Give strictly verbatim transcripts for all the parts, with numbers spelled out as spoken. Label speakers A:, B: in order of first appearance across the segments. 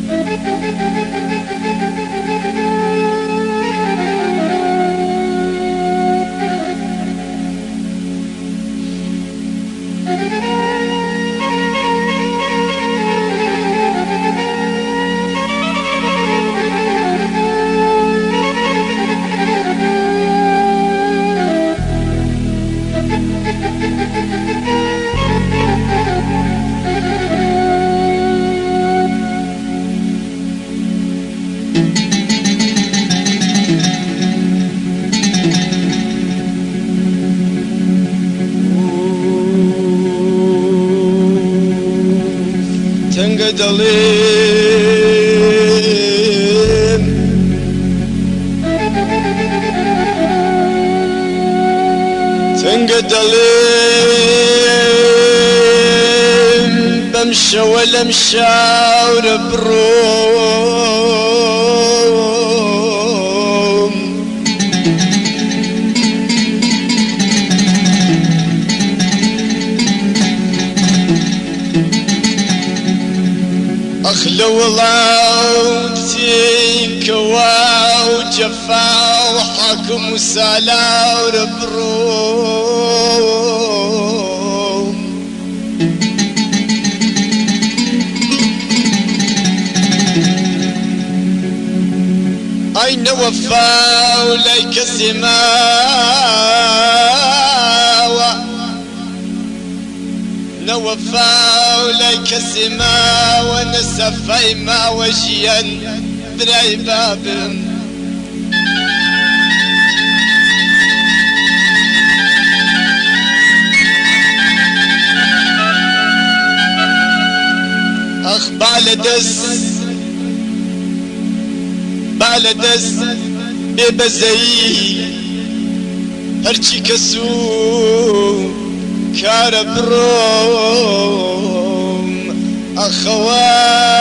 A: دڵێم تەنگە دڵێم بەم شەوە لەم شاورە بڕۆم ئەخ لە وڵاتێن کەوا و جەفا و حاکم و سالاورە بڕۆم ئای نەوەفا و لای کەسێ ماوە نەوەفا و لای کەسێ ماوە نەسەفای ماوە ژیان برای بابم ئەخ با لە دەست با لە دەست بێبەزەیی هەرچی کەسوو کارە بڕۆم ئەخەوە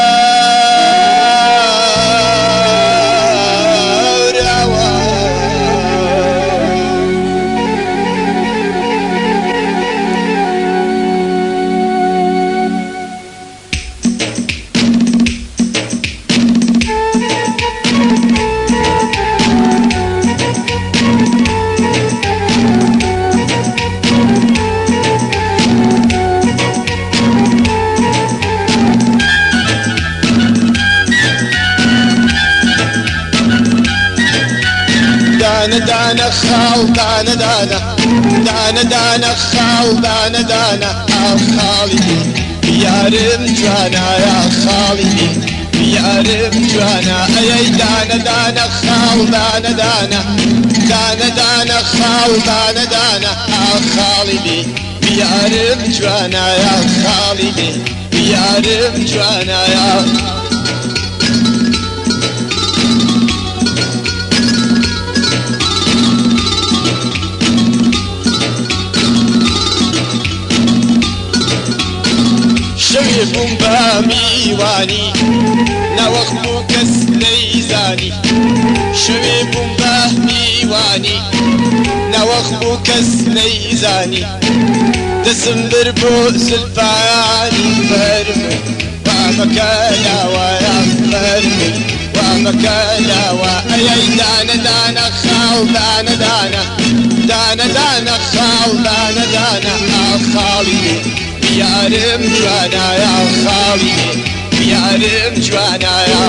A: دانە خاڵ دانە دانە دانە دانە خاڵ دانە دانە ئاو خاڵی یارم جوانە یا خاڵی یارم جوانە ئەی دانە دانە خاڵ دانە دانە دانە دانە خاڵ دانە دانە ئاو خاڵی یارم جوانە یا خاڵی یارم جوانە یا شەوێ بووم بە میوانی ناوەخت بوو کەس نەیزانی شەوێ بووم بە میوانی ناوەخت بوو کەس نەیزانی دەسم بر بۆ زولفانی فەرمووی وامەکە لاوایە فەرمووی وامەکە لاوە ئەی دانە دانە خاڵ دانە دانە دانە دانە خاڵ دانە دانە ئاو خاڵی یارم جوانە یا خاڵی یارم جوانە یا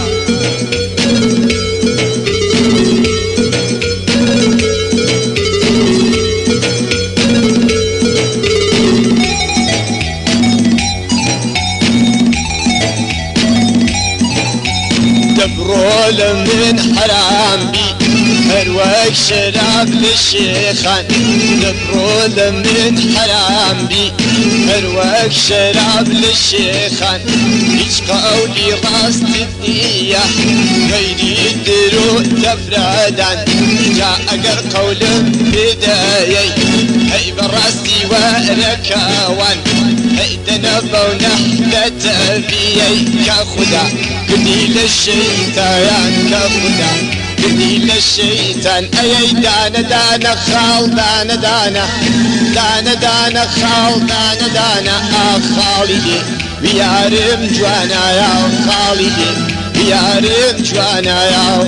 A: دەبڕۆ لە من حرام بی هەر وەک شەراب لە شێخان دەبڕۆ لە من حرام بی هەر وەک شەراب لە شێخان هیچ قەولی ڕاستت نییە غەیری درۆ تەفرەدان جا ئەگەر قەولم پێدایەی هەی بەڕاستی وەرەکەوان هەی دەنە بەو نەحلەتە بیەی کە خودا گردی لە شەیتان کە خودا گردی لە شەیتان ئەی دانە دانە خاڵ دانە دانە دانە دانە خاڵ دانە دانە ئا خاڵی بیارم جوانایا خاڵیدێ بیارم جوانایا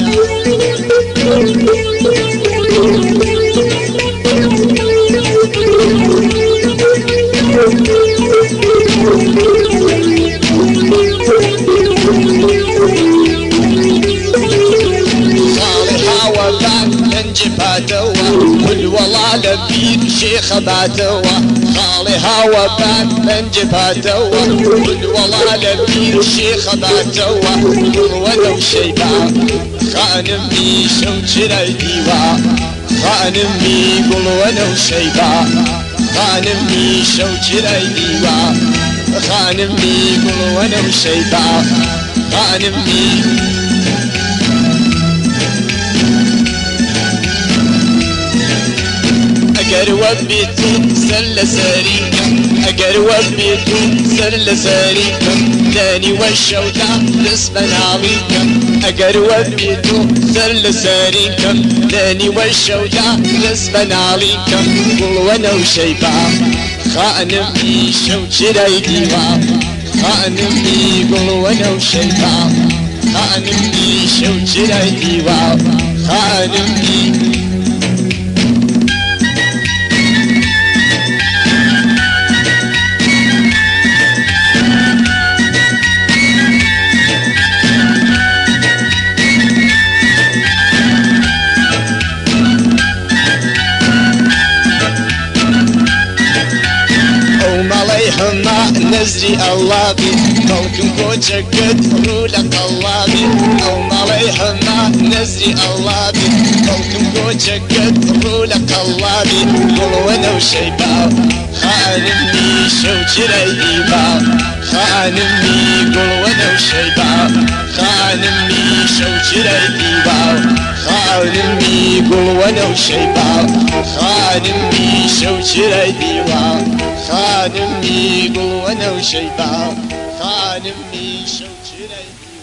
A: باتوا والولا لبيد شيخ باتوا خالي هوا بات بنج باتوا والولا لبيد شيخ باتوا ولو شيبا خانمي شوشري ديوا خانمي قل ولو شيبا خانمي شوشري ديوا خانمي قل ولو شيبا خانمي اگر وبيتو سل سريكم اگر وبيتو سل سريكم داني والشوطة لسبن عليكم اگر وبيتو سل سريكم داني والشوطة لسبن عليكم قل وانا وشيبا خانمي شوشري ديوا خانمي قل وانا وشيبا خانمي شوشري ديوا خانمي هما نزري الله بي كوكم كوچا قد رولك الله بي او مالي هما نزري الله بي كوكم كوچا قد رولك الله بي قل وانا وشيبا خانمي شوشري ديبا خانمي قل وانا وشيبا خانمي شوشري ديبا خانمي قل وانا وشيبا خانمي شوشري ديبا خانمي قل وانا وشيبا خانمي شوشري